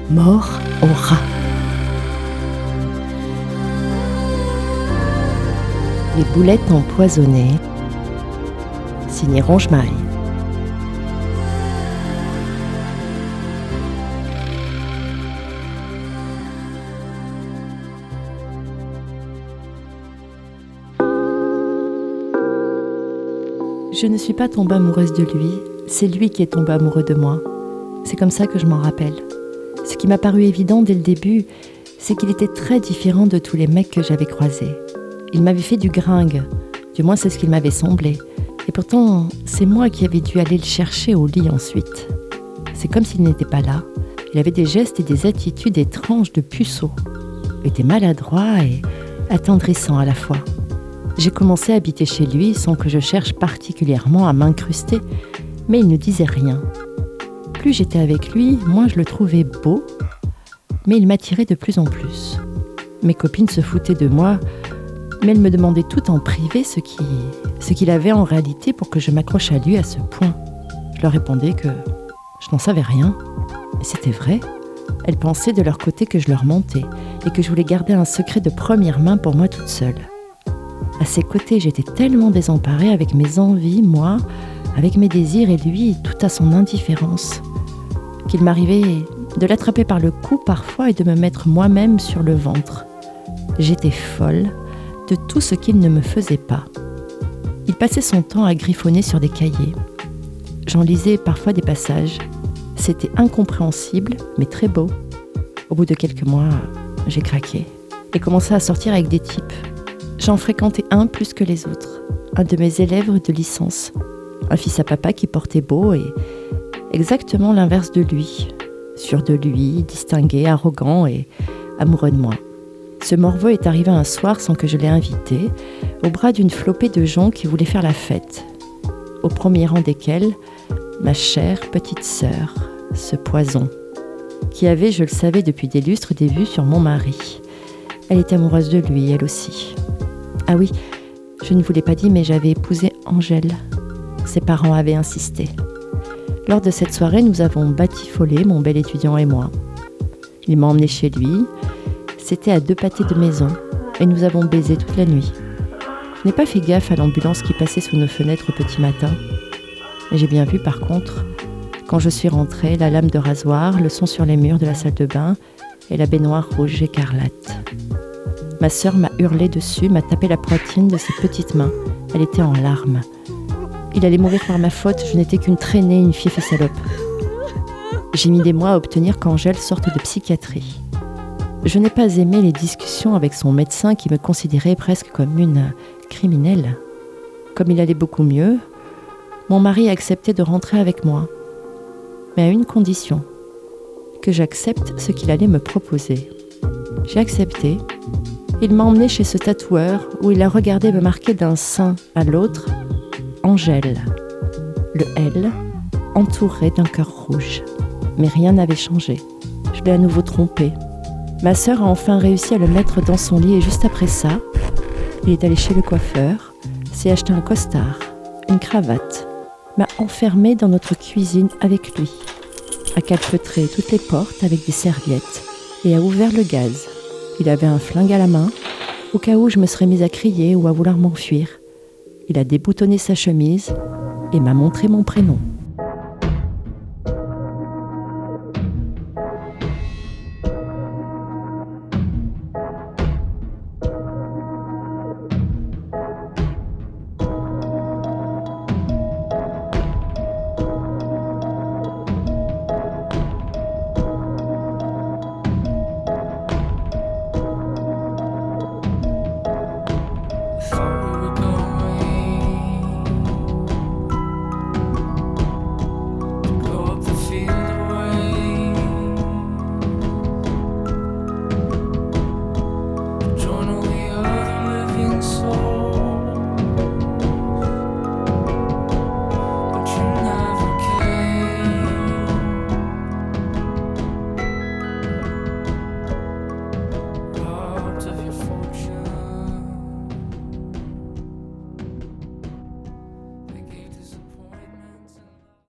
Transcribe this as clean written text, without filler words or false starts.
Mort au rat. Les boulettes empoisonnées, signé Ronge-Maille. Je ne suis pas tombée amoureuse de lui, c'est lui qui est tombé amoureux de moi. C'est comme ça que je m'en rappelle. Ce qui m'a paru évident dès le début, c'est qu'il était très différent de tous les mecs que j'avais croisés. Il m'avait fait du gringue, du moins c'est ce qu'il m'avait semblé. Et pourtant, c'est moi qui avais dû aller le chercher au lit ensuite. C'est comme s'il n'était pas là. Il avait des gestes et des attitudes étranges de puceau. Il était maladroit et attendrissant à la fois. J'ai commencé à habiter chez lui sans que je cherche particulièrement à m'incruster, mais il ne disait rien. Plus j'étais avec lui, moins je le trouvais beau, mais il m'attirait de plus en plus. Mes copines se foutaient de moi, mais elles me demandaient tout en privé ce qu'il avait en réalité pour que je m'accroche à lui à ce point. Je leur répondais que je n'en savais rien, et c'était vrai. Elles pensaient de leur côté que je leur mentais et que je voulais garder un secret de première main pour moi toute seule. À ses côtés, j'étais tellement désemparée avec mes envies, moi, avec mes désirs et lui, tout à son indifférence, qu'il m'arrivait de l'attraper par le cou parfois et de me mettre moi-même sur le ventre. J'étais folle de tout ce qu'il ne me faisait pas. Il passait son temps à griffonner sur des cahiers. J'en lisais parfois des passages. C'était incompréhensible, mais très beau. Au bout de quelques mois, j'ai craqué et commencé à sortir avec des types. J'en fréquentais un plus que les autres, un de mes élèves de licence, un fils à papa qui portait beau et exactement l'inverse de lui, sûr de lui, distingué, arrogant et amoureux de moi. Ce morveux est arrivé un soir sans que je l'aie invité, au bras d'une flopée de gens qui voulaient faire la fête, au premier rang desquels ma chère petite sœur, ce poison, qui avait, je le savais depuis des lustres, des vues sur mon mari. Elle était amoureuse de lui, elle aussi. Ah oui, je ne vous l'ai pas dit, mais j'avais épousé Angèle. Ses parents avaient insisté. Lors de cette soirée, nous avons batifolé, mon bel étudiant et moi. Il m'a emmené chez lui. C'était à 2 pâtés de maison et nous avons baisé toute la nuit. Je n'ai pas fait gaffe à l'ambulance qui passait sous nos fenêtres au petit matin. Mais j'ai bien vu par contre, quand je suis rentrée, la lame de rasoir, le son sur les murs de la salle de bain et la baignoire rouge écarlate. Ma sœur m'a hurlé dessus, m'a tapé la poitrine de ses petites mains. Elle était en larmes. Il allait mourir par ma faute, je n'étais qu'une traînée, une fieffe et salope. J'ai mis des mois à obtenir qu'Angèle sorte de psychiatrie. Je n'ai pas aimé les discussions avec son médecin qui me considérait presque comme une criminelle. Comme il allait beaucoup mieux, mon mari a accepté de rentrer avec moi. Mais à une condition, que j'accepte ce qu'il allait me proposer. J'ai accepté. Il m'a emmené chez ce tatoueur où il a regardé me marquer d'un sein à l'autre Angèle. Le L entouré d'un cœur rouge. Mais rien n'avait changé. Je l'ai à nouveau trompé. Ma sœur a enfin réussi à le mettre dans son lit et juste après ça, il est allé chez le coiffeur, s'est acheté un costard, une cravate, m'a enfermée dans notre cuisine avec lui, a calfeutré toutes les portes avec des serviettes et a ouvert le gaz. Il avait un flingue à la main, au cas où je me serais mise à crier ou à vouloir m'enfuir. Il a déboutonné sa chemise et m'a montré mon prénom.